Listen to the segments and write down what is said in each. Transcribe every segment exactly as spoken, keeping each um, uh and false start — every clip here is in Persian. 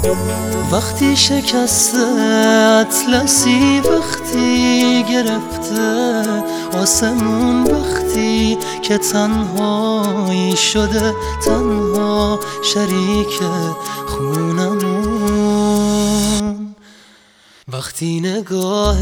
وقتی شکسته اطلسی، وقتی گرفته آسمون، وقتی که تنهایی شده تنها شریک خونمون، وقتی نگاه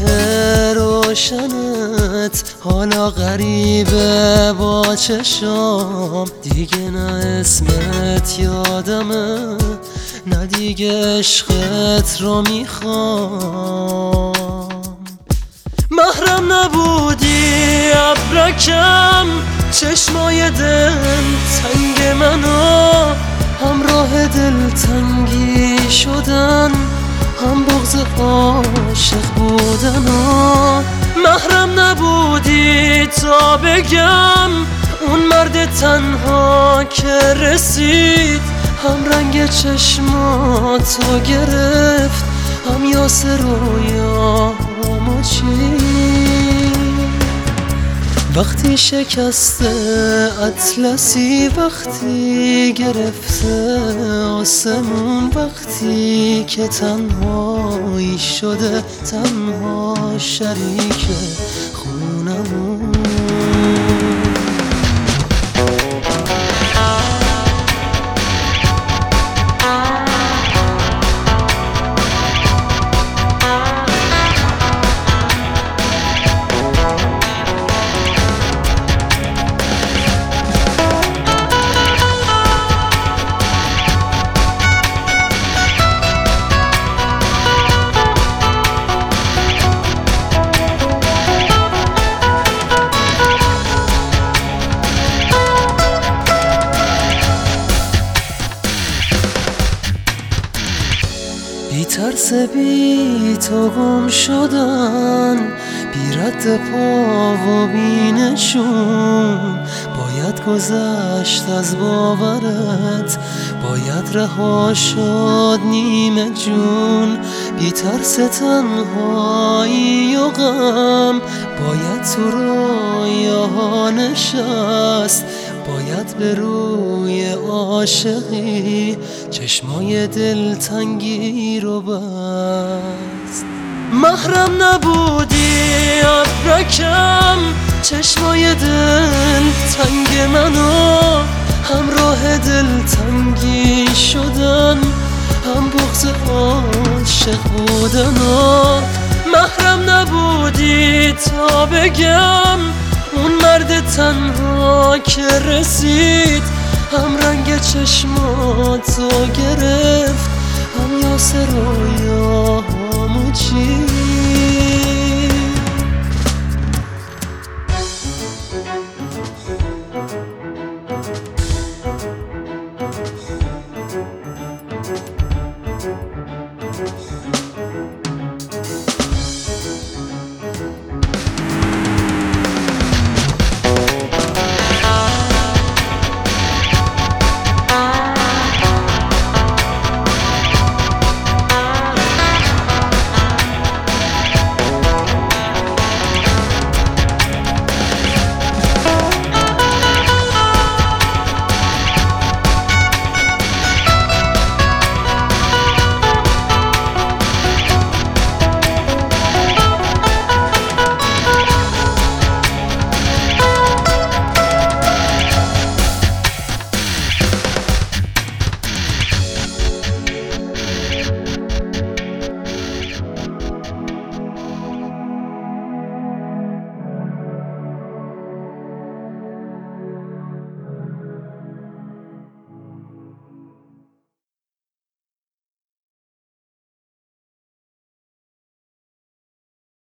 روشنت حالا غریبه با چشام، دیگه نه اسمت یادمه نه دیگه عشقت رو میخوام. محرم نبودی ابرکم، چشمای دل تنگ منو، همراه دل تنگی شدن، هم بغض عاشق بودن. محرم نبودی تا بگم اون مرد تنها که رسید، هم رنگ چشماتو گرفت، هم یاس رویامو چید. وقتی شکسته اطلسی، وقتی گرفته آسمون، وقتی که تنهایی شده تنها شریک خونمون. بی ترس بی تو گم شدن، بی رد پا و بی نشون، باید گذشت از باورت، باید رها شد نیمه جون. بی ترس تنهایی و غم، باید تو رویاها نشست، باید به روی عاشقی چشمای دلتنگی رو بست. محرم نبودی ابرکم، چشمای دل تنگ منو، همراه دلتنگی شدن، هم بغض عاشق بودن. محرم نبودی تا بگم اون مرد تنها که رسید، هم رنگ چشماتو گرفت، هم یاس رویامو چید.